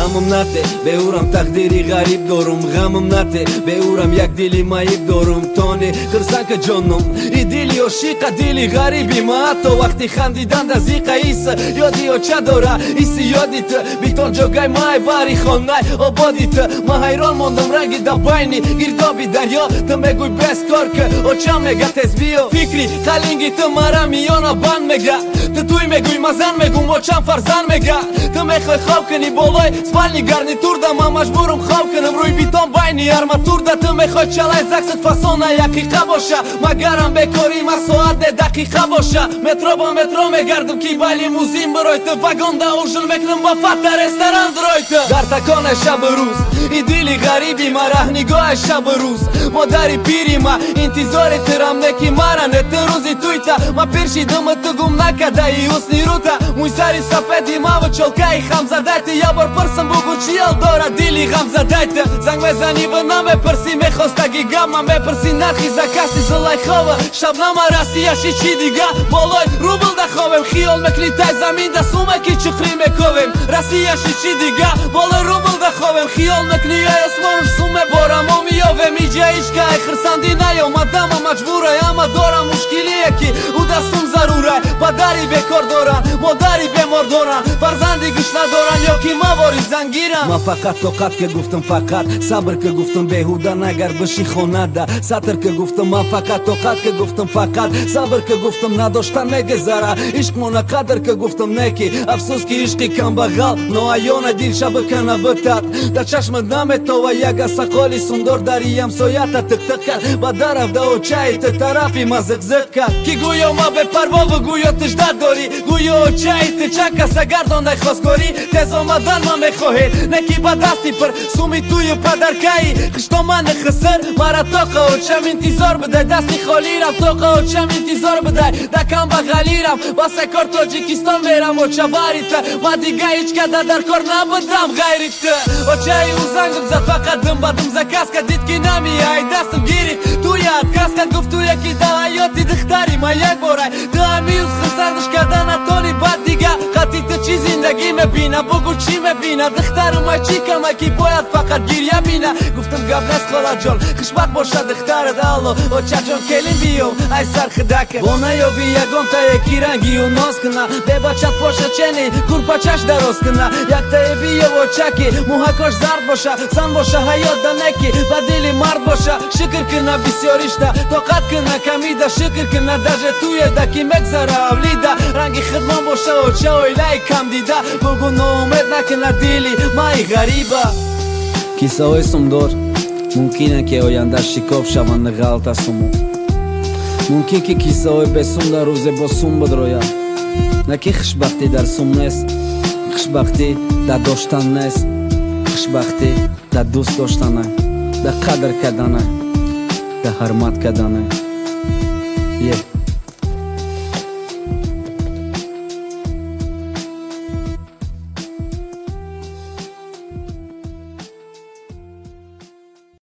غمم نته به اورم تقدیری غریب دارم غمم نته به اورم یک دلی مایب دارم تانه خرسان که جانم ای دلی عاشق دلی غریبی ما حتی وقتی خندیدن از این قیس یادی و چه داره ایسی یادیت بیتون جگای مای باری خانه آبادیت ما حیران ماندم رنگی در بینی گردابی دریا تو میگوی بس کار که او چه میگه تزبیو فکری خلینگی تو مرا میانا بند میگه تو توی میگوی مزن میگم و چند فرزن میگه تو میخوای خواب کنی بالای سپالنی گرنیتور ده من مجبورم خواب کنم روی بیتون بینی ارماتور ده تو میخوای چلای زکست فاسونه یقیقه باشه مگرم بکاری ما ساعت دقیقه باشه مترو با مترو میگردم کی بالی موزیم بروی تو وگون ده اوژل میکنم با فتر رستوران دروی تو در تکان شب روز ای دلی غریبی ما رهنگاه شب روز مادری پیری ما انتظار ترم نکی مرن روزی توی تا ما پیرشیدم تو گم نکده ای حسنی رو تا موی سری سفیدی ما و چلکه خم زدیت یا بار پرسم بگو چیال داره دلی غم زدیت زنگ بزنی و نمیپرسی میخواستگی گم من بپرسی نرخیزه کسی زلای خوابه شب نمارسیشی چی دیگه بالای روبل ده خوابم خیال مکنی تای زمین ده سومه کی چخری میکویم رسیشی چی دیگه بالای روبل ده خوابم خیال مکنی ای اسمانش سومه بارم و میاوه میجه ایشکه ای خرسندی نیومدم مجبوره اما دارم مشکلی یکی او دستم ضروره پدری بکار دارن مادری بیمار دارن فرزندی گوش ندارن یا کی مواری زنگیرن ما فقط طاقت که گفتم فقط صبر که گفتم بهوده نگر بشی خونه ده سطر که گفتم ما فقط طاقت که گفتم فقط صبر که گفتم نداشتن نگذره عشق مونه قدر که گفتم نکی افسوس که عشقی کم بغل نوعیان دیر شب کنه بتد در چشمت نمیتو و یک سقالی سندر داری همسایت تک تک کرد با درف ده و چایت طرفی ما زق کرد کی گویا ما به پروا و گویا تجدد داری گویا چایت چند کس گردان خواستگاری تز آمدن ما میخواهی نکی با دستی پر سومی توی پدرکایی خشتا من خسر مرا تاقه و چم انتظار بده دستی خالی رم تاقه و چم انتظار بده دکم بغلی رم با سکار تاجیکستان میرم و چه باریت ما دیگه هیچ کده در کار نبودم غیریت و چای او زنگم زد فقط دم بدم زکس که دید که نمیای دستم گیری تو یاد کس که گفت تو یکی ده حیاتی دختری ما یک بارای تو همیوز خسردش کردن اتانی بعد دیگه خطی تو چی زندگی مبینه بگو چی مبینه دختر ما چی کمه کی باید فقط گیریه بینه گفتم قبل از خالا جان خشبت باشه دختر دالو و چه جان کلیم بیوم ای سر خدکه بونه یا بی یکم تا یکی رنگی و ناز کنه به بچت باشه چنی کور پچش دراز کنه یک تا بیه و چکی موهکاش زرد باشه سن باشه حیات دنکی بدلی مرد باشه شکر کنه بسیاریش ده طاقت کنه کمی ده شکر کنه درجه توی دکی مگذره اولیده رنگی خدمان باشه و چه اویلای کم دیده بگو نومید نکنه دیلی مای غریبه کیسه های سمدار ممکنه که آینده شکاف شوند غلط از سمو ممکن که کیسه های بسوم در روز با سوم بدروید نکی خوشبختی در سوم نیست خوشبختی در داشتن نیست خوشبختی در دوست داشتنه در قدر کردنه در حرمت کردنه